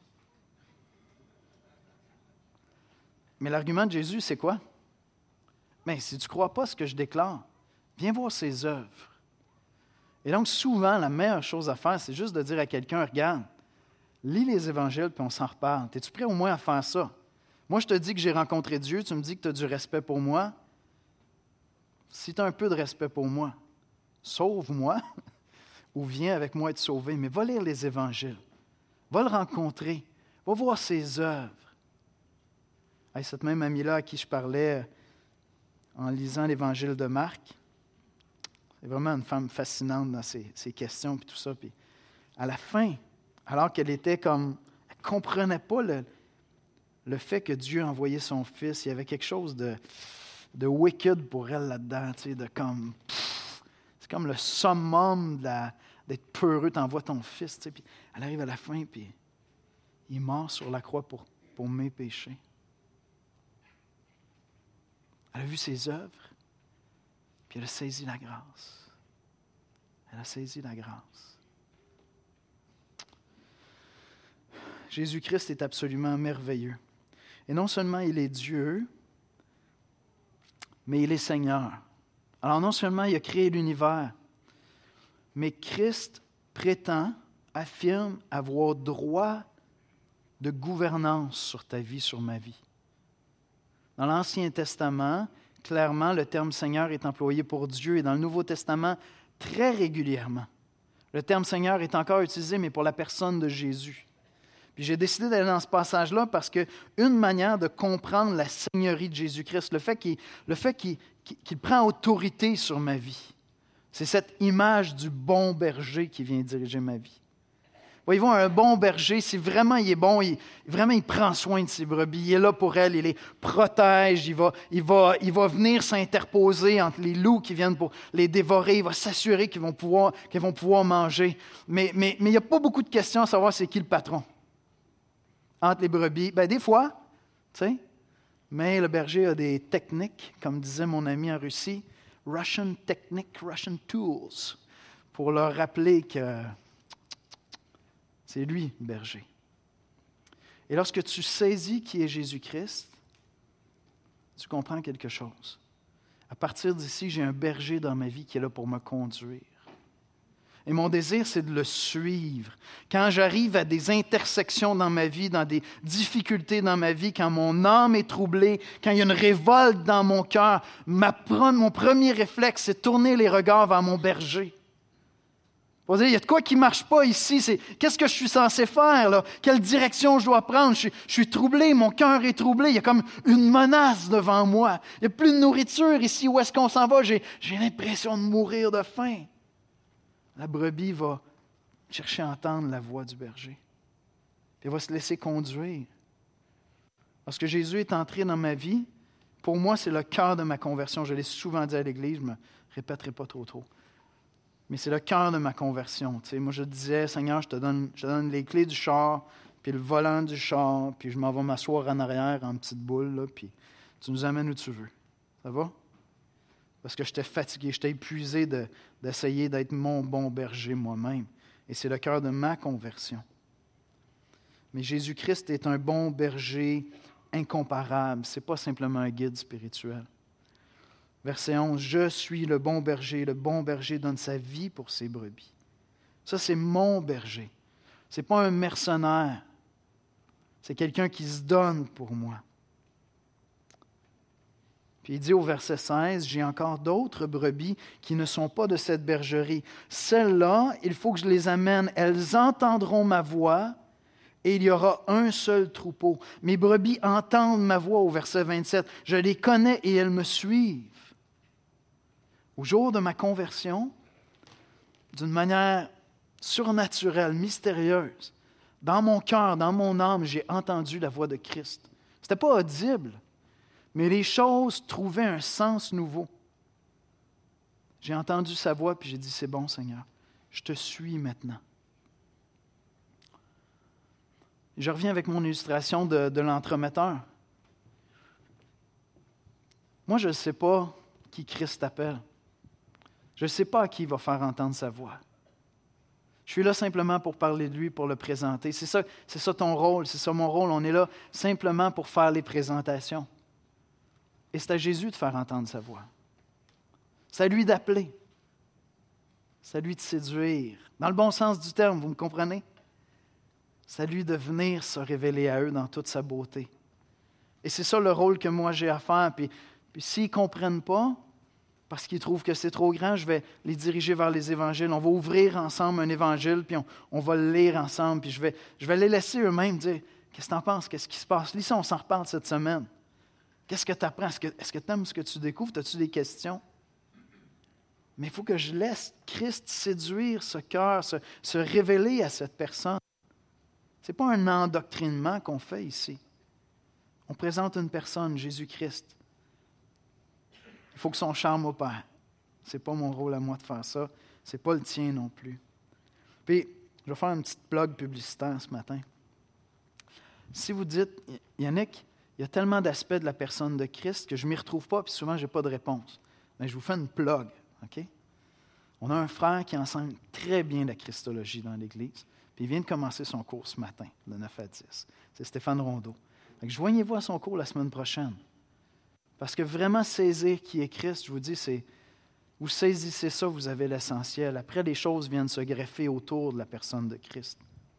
Mais l'argument de Jésus, c'est quoi? Mais si tu ne crois pas ce que je déclare, viens voir ses œuvres. Et donc, souvent, la meilleure chose à faire, c'est juste de dire à quelqu'un, regarde, lis les évangiles, puis on s'en reparle. Es-tu prêt au moins à faire ça? Moi, je te dis que j'ai rencontré Dieu, tu me dis que tu as du respect pour moi. Si tu as un peu de respect pour moi, sauve-moi, ou viens avec moi être sauvé. Mais va lire les évangiles. Va le rencontrer. Va voir ses œuvres. Hey, cette même amie-là à qui je parlais en lisant l'évangile de Marc, c'est vraiment une femme fascinante dans ses, ses questions et tout ça. Puis à la fin, alors qu'elle était comme, elle ne comprenait pas le, le fait que Dieu a envoyé son Fils, il y avait quelque chose de, de wicked pour elle là-dedans, tu sais, de comme, pff, c'est comme le summum de la, d'être peureux, t'envoies ton Fils, tu sais, puis elle arrive à la fin, puis il est mort sur la croix pour, pour mes péchés. Elle a vu ses œuvres, puis elle a saisi la grâce. Elle a saisi la grâce. Jésus-Christ est absolument merveilleux. Et non seulement il est Dieu, mais il est Seigneur. Alors non seulement il a créé l'univers, mais Christ prétend, affirme avoir droit de gouvernance sur ta vie, sur ma vie. Dans l'Ancien Testament, clairement, le terme Seigneur est employé pour Dieu et dans le Nouveau Testament, très régulièrement. Le terme Seigneur est encore utilisé, mais pour la personne de Jésus. Puis j'ai décidé d'aller dans ce passage-là parce qu'une manière de comprendre la seigneurie de Jésus-Christ, le fait qu'il, le fait qu'il, qu'il prend autorité sur ma vie, c'est cette image du bon berger qui vient diriger ma vie. Voyez-vous, un bon berger, si vraiment il est bon, il, vraiment il prend soin de ses brebis, il est là pour elles, il les protège, il va, il va, il va venir s'interposer entre les loups qui viennent pour les dévorer, il va s'assurer qu'ils vont pouvoir, qu'ils vont pouvoir manger. Mais, mais, mais il n'y a pas beaucoup de questions à savoir c'est qui le patron entre les brebis. Bien, des fois, tu sais, mais le berger a des techniques, comme disait mon ami en Russie, Russian techniques, Russian tools, pour leur rappeler que c'est lui, le berger. Et lorsque tu saisis qui est Jésus-Christ, tu comprends quelque chose. À partir d'ici, j'ai un berger dans ma vie qui est là pour me conduire. Et mon désir, c'est de le suivre. Quand j'arrive à des intersections dans ma vie, dans des difficultés dans ma vie, quand mon âme est troublée, quand il y a une révolte dans mon cœur, ma, mon premier réflexe, c'est tourner les regards vers mon berger. Pour dire, il y a de quoi qui ne marche pas ici. C'est, qu'est-ce que je suis censé faire, là? Quelle direction je dois prendre? Je suis, je suis troublé, mon cœur est troublé. Il y a comme une menace devant moi. Il n'y a plus de nourriture ici. Où est-ce qu'on s'en va? J'ai, j'ai l'impression de mourir de faim. La brebis va chercher à entendre la voix du berger. Puis elle va se laisser conduire. Lorsque Jésus est entré dans ma vie, pour moi, c'est le cœur de ma conversion. Je l'ai souvent dit à l'Église, je ne me répéterai pas trop trop. Mais c'est le cœur de ma conversion. Tu sais, moi, je disais, Seigneur, je te donne, je te donne les clés du char, puis le volant du char, puis je m'en vais m'asseoir en arrière en petite boule, là, puis tu nous amènes où tu veux. Ça va? Parce que j'étais fatigué, j'étais épuisé de, d'essayer d'être mon bon berger moi-même. Et c'est le cœur de ma conversion. Mais Jésus-Christ est un bon berger incomparable. Ce n'est pas simplement un guide spirituel. Verset onze, « Je suis le bon berger, le bon berger donne sa vie pour ses brebis. » Ça, c'est mon berger. Ce n'est pas un mercenaire. C'est quelqu'un qui se donne pour moi. Puis il dit au verset seize, « J'ai encore d'autres brebis qui ne sont pas de cette bergerie. Celles-là, il faut que je les amène. Elles entendront ma voix et il y aura un seul troupeau. Mes brebis entendent ma voix au verset vingt-sept. Je les connais et elles me suivent. » Au jour de ma conversion, d'une manière surnaturelle, mystérieuse, dans mon cœur, dans mon âme, j'ai entendu la voix de Christ. Ce n'était pas audible, mais les choses trouvaient un sens nouveau. J'ai entendu sa voix, puis j'ai dit, c'est bon, Seigneur, je te suis maintenant. Je reviens avec mon illustration de, de l'entremetteur. Moi, je ne sais pas qui Christ appelle. Je ne sais pas à qui il va faire entendre sa voix. Je suis là simplement pour parler de lui, pour le présenter. C'est ça, c'est ça ton rôle, c'est ça mon rôle. On est là simplement pour faire les présentations. Et c'est à Jésus de faire entendre sa voix. C'est à lui d'appeler. C'est à lui de séduire. Dans le bon sens du terme, vous me comprenez? C'est à lui de venir se révéler à eux dans toute sa beauté. Et c'est ça le rôle que moi j'ai à faire. Puis, puis s'ils ne comprennent pas, parce qu'ils trouvent que c'est trop grand, je vais les diriger vers les évangiles. On va ouvrir ensemble un évangile, puis on, on va le lire ensemble, puis je vais, je vais les laisser eux-mêmes dire, qu'est-ce que tu en penses, qu'est-ce qui se passe? Lis ça, on s'en reparle cette semaine. Qu'est-ce que tu apprends? Est-ce que est-ce que tu aimes ce que tu découvres? As-tu des questions? Mais il faut que je laisse Christ séduire ce cœur, se, se révéler à cette personne. Ce n'est pas un endoctrinement qu'on fait ici. On présente une personne, Jésus-Christ. Il faut que son charme opère. Ce n'est pas mon rôle à moi de faire ça. Ce n'est pas le tien non plus. Puis, je vais faire une petite plug publicitaire ce matin. Si vous dites, Yannick, il y a tellement d'aspects de la personne de Christ que je ne m'y retrouve pas, puis souvent, je n'ai pas de réponse. Mais je vous fais une plug, OK? On a un frère qui enseigne très bien la Christologie dans l'Église, puis il vient de commencer son cours ce matin, de neuf à dix. C'est Stéphane Rondeau. Donc, joignez-vous à son cours la semaine prochaine. Parce que vraiment saisir qui est Christ, je vous dis, c'est vous saisissez ça, vous avez l'essentiel. Après, les choses viennent se greffer autour de la personne de Christ.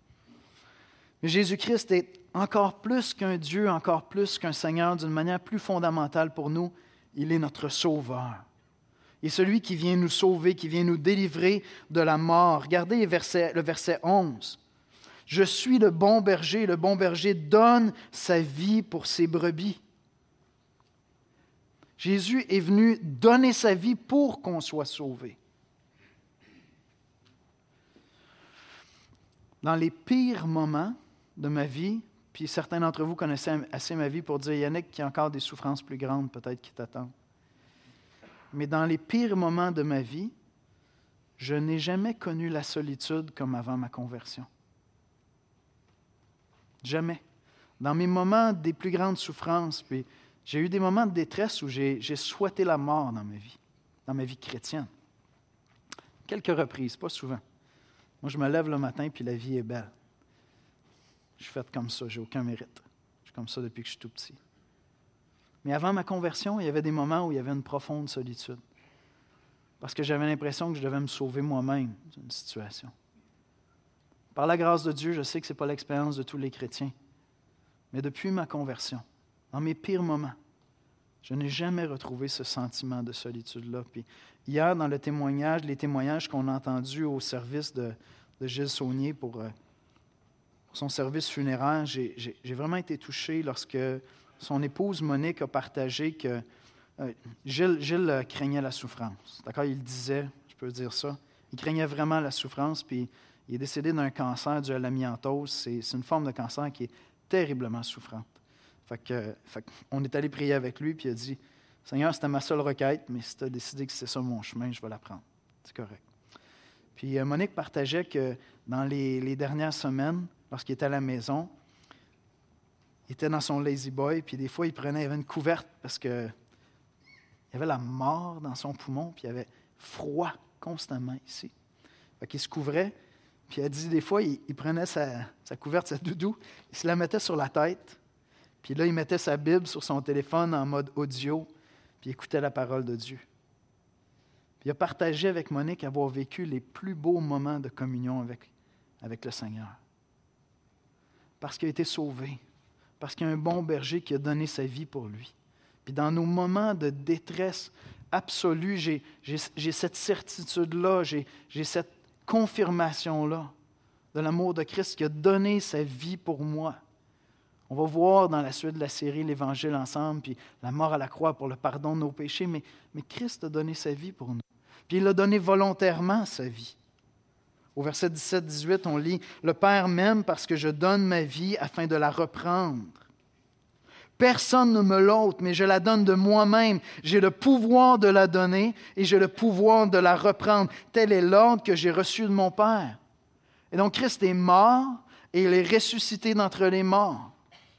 Mais Jésus-Christ est encore plus qu'un Dieu, encore plus qu'un Seigneur, d'une manière plus fondamentale pour nous. Il est notre Sauveur. Il est celui qui vient nous sauver, qui vient nous délivrer de la mort. Regardez le verset, le verset onze. « Je suis le bon berger, le bon berger donne sa vie pour ses brebis. » Jésus est venu donner sa vie pour qu'on soit sauvé. dans les pires moments de ma vie, puis certains d'entre vous connaissez assez ma vie pour dire, Yannick, qu'il y a encore des souffrances plus grandes peut-être qui t'attendent. Mais dans les pires moments de ma vie, je n'ai jamais connu la solitude comme avant ma conversion. Jamais. Dans mes moments des plus grandes souffrances, puis j'ai eu des moments de détresse où j'ai, j'ai souhaité la mort dans ma vie, dans ma vie chrétienne. Quelques reprises, pas souvent. Moi, je me lève le matin, puis la vie est belle. Je suis fait comme ça, j'ai aucun mérite. Je suis comme ça depuis que je suis tout petit. Mais avant ma conversion, il y avait des moments où il y avait une profonde solitude. Parce que j'avais l'impression que je devais me sauver moi-même d'une situation. Par la grâce de Dieu, je sais que ce n'est pas l'expérience de tous les chrétiens. Mais depuis ma conversion, dans mes pires moments, je n'ai jamais retrouvé ce sentiment de solitude-là. Puis hier, dans le témoignage, les témoignages qu'on a entendus au service de, de Gilles Saunier pour, euh, pour son service funéraire, j'ai, j'ai, j'ai vraiment été touché lorsque son épouse Monique a partagé que euh, Gilles, Gilles craignait la souffrance. D'accord, il disait, je peux dire ça, il craignait vraiment la souffrance, puis il est décédé d'un cancer dû à l'amiantose. C'est, c'est une forme de cancer qui est terriblement souffrante. Fait que, fait on est allé prier avec lui, puis il a dit, « Seigneur, c'était ma seule requête, mais si tu as décidé que c'est ça mon chemin, je vais la prendre. C'est correct. » Puis euh, Monique partageait que dans les, les dernières semaines, lorsqu'il était à la maison, il était dans son lazy boy, puis des fois, il prenait, il avait une couverte parce que il y avait la mort dans son poumon, puis il y avait froid constamment ici. Fait qu'il se couvrait, puis elle dit des fois, il, il prenait sa, sa couverte, sa doudou, il se la mettait sur la tête, puis là, il mettait sa Bible sur son téléphone en mode audio, puis il écoutait la parole de Dieu. Puis il a partagé avec Monique avoir vécu les plus beaux moments de communion avec, avec le Seigneur. Parce qu'il a été sauvé, parce qu'il y a un bon berger qui a donné sa vie pour lui. Puis dans nos moments de détresse absolue, j'ai, j'ai, j'ai cette certitude-là, j'ai, j'ai cette confirmation-là de l'amour de Christ qui a donné sa vie pour moi. On va voir dans la suite de la série l'Évangile ensemble, puis la mort à la croix pour le pardon de nos péchés, mais, mais Christ a donné sa vie pour nous. Puis il a donné volontairement sa vie. Au verset dix-sept dix-huit, on lit « Le Père m'aime parce que je donne ma vie afin de la reprendre. Personne ne me l'ôte, mais je la donne de moi-même. J'ai le pouvoir de la donner et j'ai le pouvoir de la reprendre. Tel est l'ordre que j'ai reçu de mon Père. » Et donc Christ est mort et il est ressuscité d'entre les morts.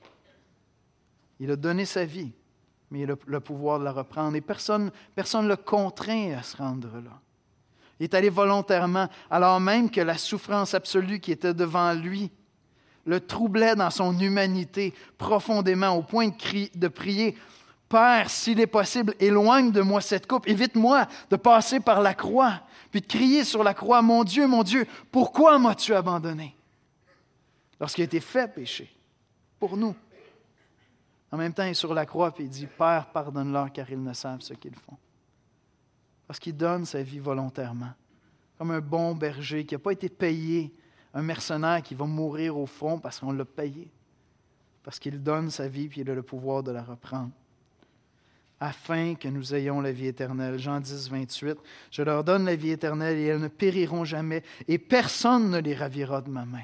Il a donné sa vie, mais il a le pouvoir de la reprendre. Et personne personne ne l'a contraint à se rendre là. Il est allé volontairement, alors même que la souffrance absolue qui était devant lui le troublait dans son humanité profondément, au point de, crier, de prier « Père, s'il est possible, éloigne de moi cette coupe, évite-moi de passer par la croix. » Puis de crier sur la croix « Mon Dieu, mon Dieu, pourquoi m'as-tu abandonné? » Lorsqu'il a été fait péché, pour nous. En même temps, il est sur la croix et il dit « Père, pardonne-leur car ils ne savent ce qu'ils font. » Parce qu'il donne sa vie volontairement, comme un bon berger qui n'a pas été payé, un mercenaire qui va mourir au front parce qu'on l'a payé, parce qu'il donne sa vie et il a le pouvoir de la reprendre, afin que nous ayons la vie éternelle. Jean dix, vingt-huit, « Je leur donne la vie éternelle et elles ne périront jamais, et personne ne les ravira de ma main. »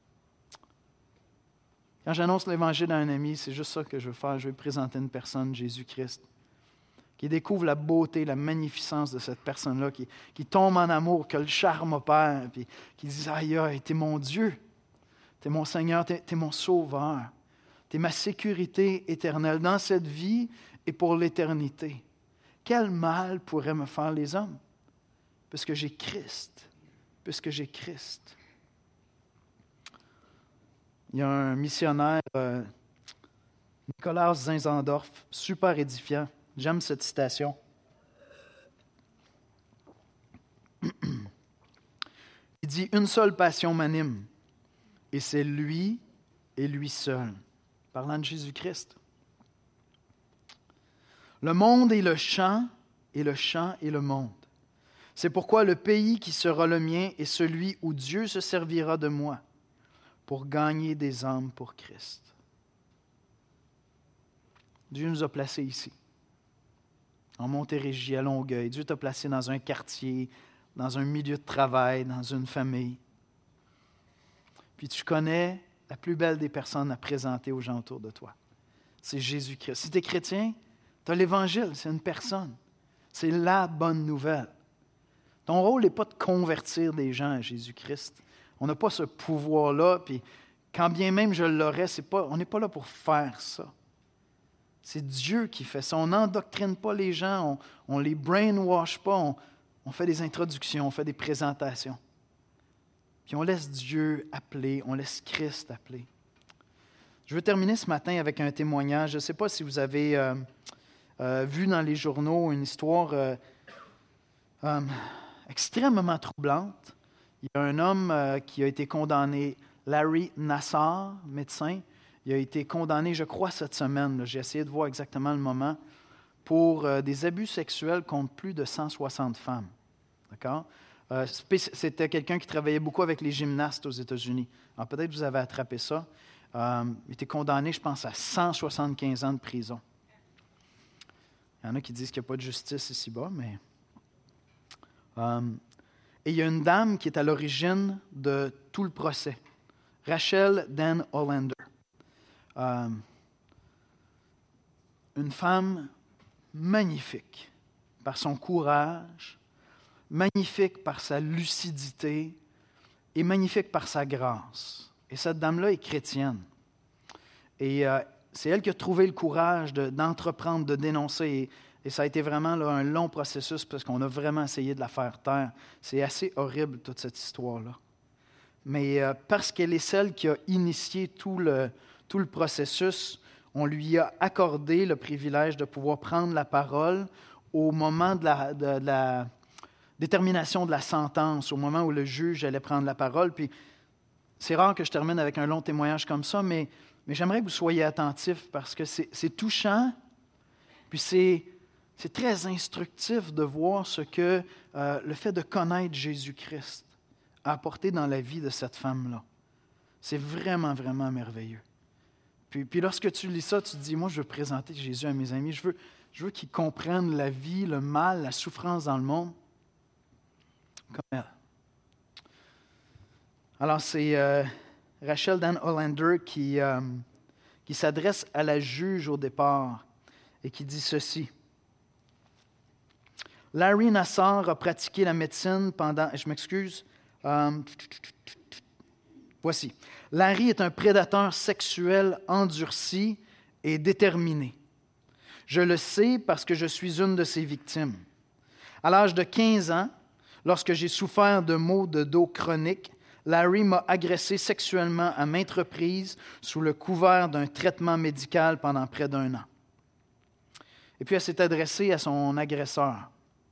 Quand j'annonce l'Évangile à un ami, c'est juste ça que je veux faire. Je vais présenter une personne, Jésus-Christ, qui découvre la beauté, la magnificence de cette personne-là, qui, qui tombe en amour, que le charme opère, puis qui dit « Aïe, aïe, t'es mon Dieu, t'es mon Seigneur, t'es, t'es mon Sauveur, t'es ma sécurité éternelle dans cette vie et pour l'éternité. Quel mal pourrait me faire les hommes? Puisque j'ai Christ, puisque j'ai Christ. » Il y a un missionnaire, euh, Nicolas Zinzendorf, super édifiant. J'aime cette citation. Il dit « Une seule passion m'anime, et c'est lui et lui seul. » Parlant de Jésus-Christ. Le monde est le champ, et le champ est le monde. C'est pourquoi le pays qui sera le mien est celui où Dieu se servira de moi pour gagner des âmes pour Christ. Dieu nous a placés ici, en Montérégie, à Longueuil. Dieu t'a placé dans un quartier, dans un milieu de travail, dans une famille. puis tu connais la plus belle des personnes à présenter aux gens autour de toi. C'est Jésus-Christ. Si tu es chrétien, tu as l'Évangile, c'est une personne. C'est la bonne nouvelle. Ton rôle n'est pas de convertir des gens à Jésus-Christ. On n'a pas ce pouvoir-là, puis quand bien même je l'aurais, c'est pas, on n'est pas là pour faire ça. C'est Dieu qui fait ça. On n'endoctrine pas les gens, on ne les brainwash pas, on, on fait des introductions, on fait des présentations. Puis on laisse Dieu appeler, on laisse Christ appeler. Je veux terminer ce matin avec un témoignage. Je ne sais pas si vous avez euh, euh, vu dans les journaux une histoire euh, euh, extrêmement troublante. Il y a un homme euh, qui a été condamné, Larry Nassar, médecin. Il a été condamné, je crois, cette semaine. Là, j'ai essayé de voir exactement le moment, pour euh, des abus sexuels contre plus de cent soixante femmes. D'accord? Euh, c'était quelqu'un qui travaillait beaucoup avec les gymnastes aux États-Unis. Alors peut-être que vous avez attrapé ça. Euh, il était condamné, je pense, à cent soixante-quinze ans de prison. Il y en a qui disent qu'il n'y a pas de justice ici-bas, mais... Euh, et il y a une dame qui est à l'origine de tout le procès, Rachel Den Hollander. Euh, une femme magnifique par son courage, magnifique par sa lucidité et magnifique par sa grâce. Et cette dame-là est chrétienne. Et euh, c'est elle qui a trouvé le courage de, d'entreprendre, de dénoncer. Et, et ça a été vraiment là, un long processus parce qu'on a vraiment essayé de la faire taire. C'est assez horrible, toute cette histoire-là. Mais euh, parce qu'elle est celle qui a initié tout le, tout le processus, on lui a accordé le privilège de pouvoir prendre la parole au moment de la, de, de la détermination de la sentence, au moment où le juge allait prendre la parole. Puis c'est rare que je termine avec un long témoignage comme ça, mais, mais j'aimerais que vous soyez attentifs parce que c'est, c'est touchant, puis c'est, c'est très instructif de voir ce que euh, le fait de connaître Jésus-Christ a apporté dans la vie de cette femme-là. C'est vraiment, vraiment merveilleux. Puis, puis lorsque tu lis ça, tu te dis, moi, je veux présenter Jésus à mes amis, je veux, je veux qu'ils comprennent la vie, le mal, la souffrance dans le monde, comme elle. Alors, c'est euh, Rachel Den Hollander qui, euh, qui s'adresse à la juge au départ et qui dit ceci. Larry Nassar a pratiqué la médecine pendant... Je m'excuse. Euh, voici. Larry est un prédateur sexuel endurci et déterminé. Je le sais parce que je suis une de ses victimes. À l'âge de quinze ans, lorsque j'ai souffert de maux de dos chroniques, Larry m'a agressé sexuellement à maintes reprises sous le couvert d'un traitement médical pendant près d'un an. Et puis elle s'est adressée à son agresseur.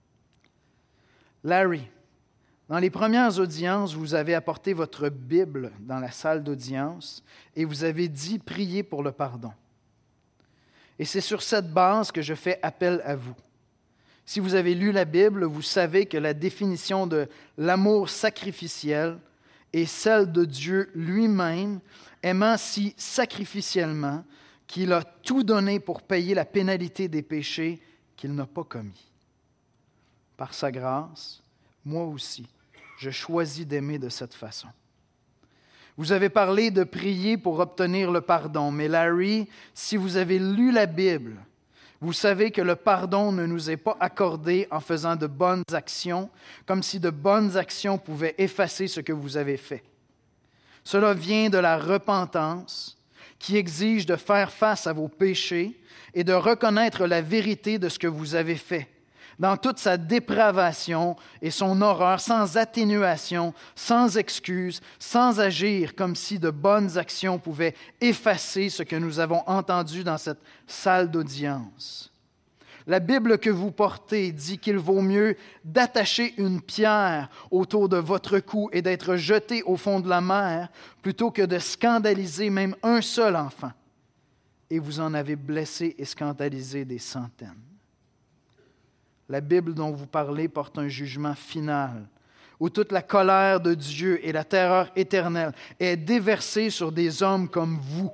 Larry, dans les premières audiences, vous avez apporté votre Bible dans la salle d'audience et vous avez dit « Priez pour le pardon ». Et c'est sur cette base que je fais appel à vous. Si vous avez lu la Bible, vous savez que la définition de l'amour sacrificiel est celle de Dieu lui-même, aimant si sacrificiellement qu'il a tout donné pour payer la pénalité des péchés qu'il n'a pas commis. Par sa grâce, moi aussi, je choisis d'aimer de cette façon. Vous avez parlé de prier pour obtenir le pardon, mais Larry, si vous avez lu la Bible, vous savez que le pardon ne nous est pas accordé en faisant de bonnes actions, comme si de bonnes actions pouvaient effacer ce que vous avez fait. Cela vient de la repentance qui exige de faire face à vos péchés et de reconnaître la vérité de ce que vous avez fait, dans toute sa dépravation et son horreur, sans atténuation, sans excuse, sans agir comme si de bonnes actions pouvaient effacer ce que nous avons entendu dans cette salle d'audience. La Bible que vous portez dit qu'il vaut mieux d'attacher une pierre autour de votre cou et d'être jeté au fond de la mer plutôt que de scandaliser même un seul enfant. Et vous en avez blessé et scandalisé des centaines. La Bible dont vous parlez porte un jugement final, où toute la colère de Dieu et la terreur éternelle est déversée sur des hommes comme vous.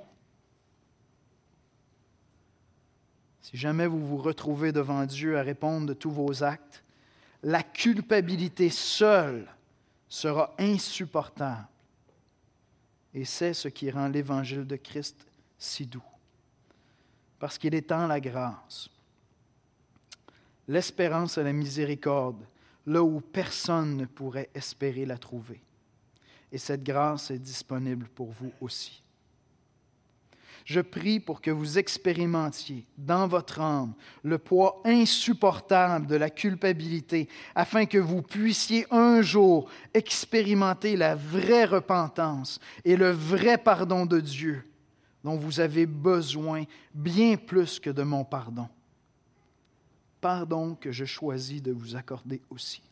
Si jamais vous vous retrouvez devant Dieu à répondre de tous vos actes, la culpabilité seule sera insupportable. Et c'est ce qui rend l'Évangile de Christ si doux. Parce qu'il étend la grâce, l'espérance et la miséricorde, là où personne ne pourrait espérer la trouver. Et cette grâce est disponible pour vous aussi. Je prie pour que vous expérimentiez dans votre âme le poids insupportable de la culpabilité, afin que vous puissiez un jour expérimenter la vraie repentance et le vrai pardon de Dieu, dont vous avez besoin bien plus que de mon pardon. Pardon que je choisis de vous accorder aussi.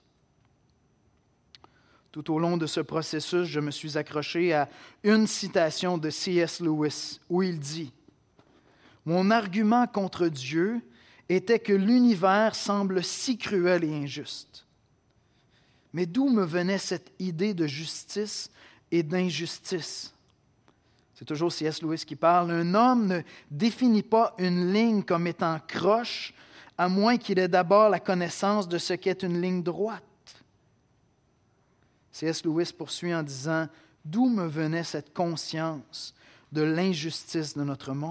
Tout au long de ce processus, je me suis accroché à une citation de C S Lewis où il dit « Mon argument contre Dieu était que l'univers semble si cruel et injuste. Mais d'où me venait cette idée de justice et d'injustice? » C'est toujours C S Lewis qui parle. « Un homme ne définit pas une ligne comme étant croche, à moins qu'il ait d'abord la connaissance de ce qu'est une ligne droite. » C S Lewis poursuit en disant « D'où me venait cette conscience de l'injustice de notre monde? »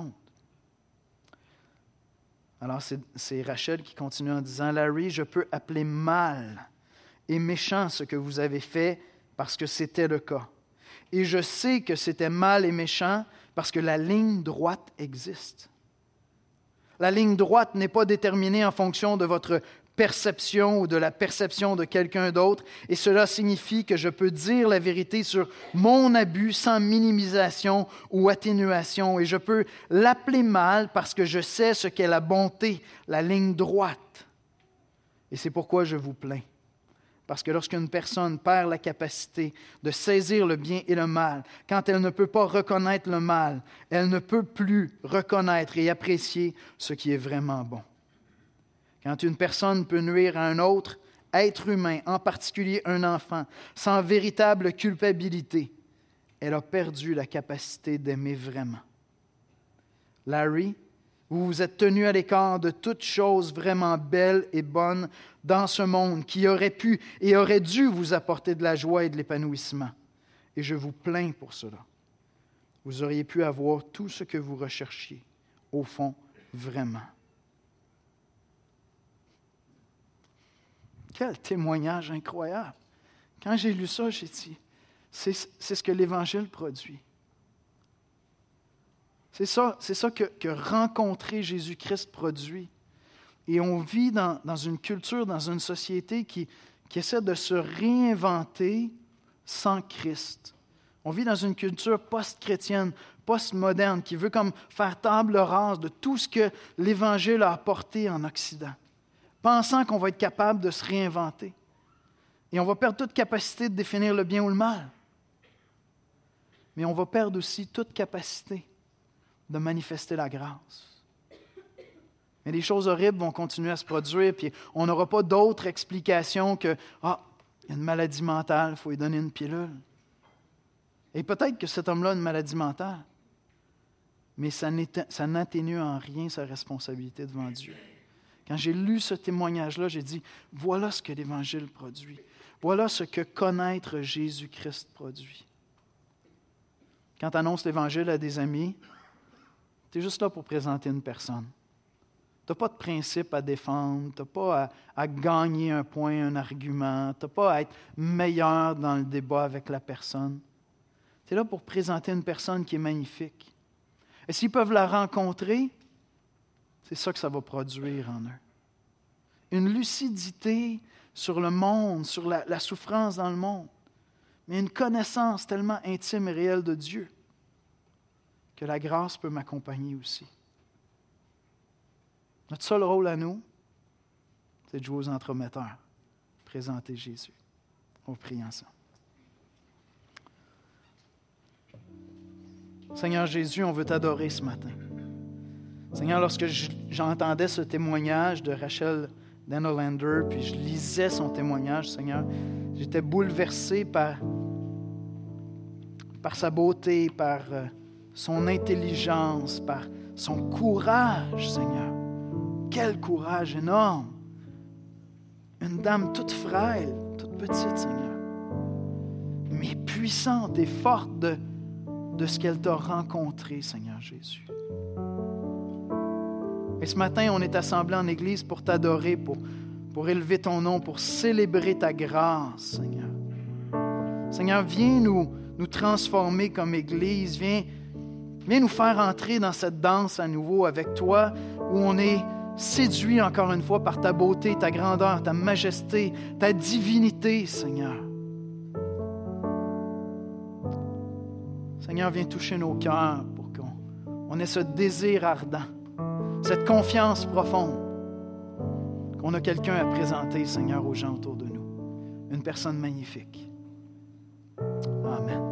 Alors c'est, c'est Rachel qui continue en disant « Larry, je peux appeler mal et méchant ce que vous avez fait parce que c'était le cas. Et je sais que c'était mal et méchant parce que la ligne droite existe. La ligne droite n'est pas déterminée en fonction de votre perception ou de la perception de quelqu'un d'autre, et cela signifie que je peux dire la vérité sur mon abus sans minimisation ou atténuation, et je peux l'appeler mal parce que je sais ce qu'est la bonté, la ligne droite. Et c'est pourquoi je vous plains. Parce que lorsqu'une personne perd la capacité de saisir le bien et le mal, quand elle ne peut pas reconnaître le mal, elle ne peut plus reconnaître et apprécier ce qui est vraiment bon. Quand une personne peut nuire à un autre être humain, en particulier un enfant, sans véritable culpabilité, elle a perdu la capacité d'aimer vraiment. Larry, vous vous êtes tenu à l'écart de toute chose vraiment belle et bonne dans ce monde qui aurait pu et aurait dû vous apporter de la joie et de l'épanouissement. Et je vous plains pour cela. Vous auriez pu avoir tout ce que vous recherchiez, au fond, vraiment. Quel témoignage incroyable! Quand j'ai lu ça, j'ai dit, c'est, c'est ce que l'Évangile produit. C'est ça, c'est ça que, que rencontrer Jésus-Christ produit. Et on vit dans, dans une culture, dans une société qui, qui essaie de se réinventer sans Christ. On vit dans une culture post-chrétienne, post-moderne, qui veut comme faire table rase de tout ce que l'Évangile a apporté en Occident, pensant qu'on va être capable de se réinventer. Et on va perdre toute capacité de définir le bien ou le mal. Mais on va perdre aussi toute capacité de manifester la grâce. Mais les choses horribles vont continuer à se produire, puis on n'aura pas d'autre explication que « Ah, il y a une maladie mentale, il faut lui donner une pilule. » Et peut-être que cet homme-là a une maladie mentale, mais ça, ça n'atténue en rien sa responsabilité devant Dieu. Quand j'ai lu ce témoignage-là, j'ai dit, voilà ce que l'Évangile produit. Voilà ce que connaître Jésus-Christ produit. Quand tu annonces l'Évangile à des amis, tu es juste là pour présenter une personne. Tu n'as pas de principe à défendre, tu n'as pas à, à gagner un point, un argument, tu n'as pas à être meilleur dans le débat avec la personne. Tu es là pour présenter une personne qui est magnifique. Et s'ils peuvent la rencontrer, c'est ça que ça va produire en eux. Une lucidité sur le monde, sur la, la souffrance dans le monde, mais une connaissance tellement intime et réelle de Dieu que la grâce peut m'accompagner aussi. Notre seul rôle à nous, c'est de jouer aux entremetteurs, présenter Jésus. On prie ensemble. Seigneur Jésus, on veut t'adorer ce matin. Seigneur, lorsque j'entendais ce témoignage de Rachel Denolander, puis je lisais son témoignage, Seigneur, j'étais bouleversé par, par sa beauté, par son intelligence, par son courage, Seigneur. Quel courage énorme! Une dame toute frêle, toute petite, Seigneur, mais puissante et forte de, de ce qu'elle t'a rencontré, Seigneur Jésus. Et ce matin, on est assemblés en Église pour t'adorer, pour, pour élever ton nom, pour célébrer ta grâce, Seigneur. Seigneur, viens nous, nous transformer comme Église. Viens, viens nous faire entrer dans cette danse à nouveau avec toi, où on est séduit encore une fois par ta beauté, ta grandeur, ta majesté, ta divinité, Seigneur. Seigneur, viens toucher nos cœurs pour qu'on on ait ce désir ardent, cette confiance profonde, qu'on a quelqu'un à présenter, Seigneur, aux gens autour de nous. Une personne magnifique. Amen.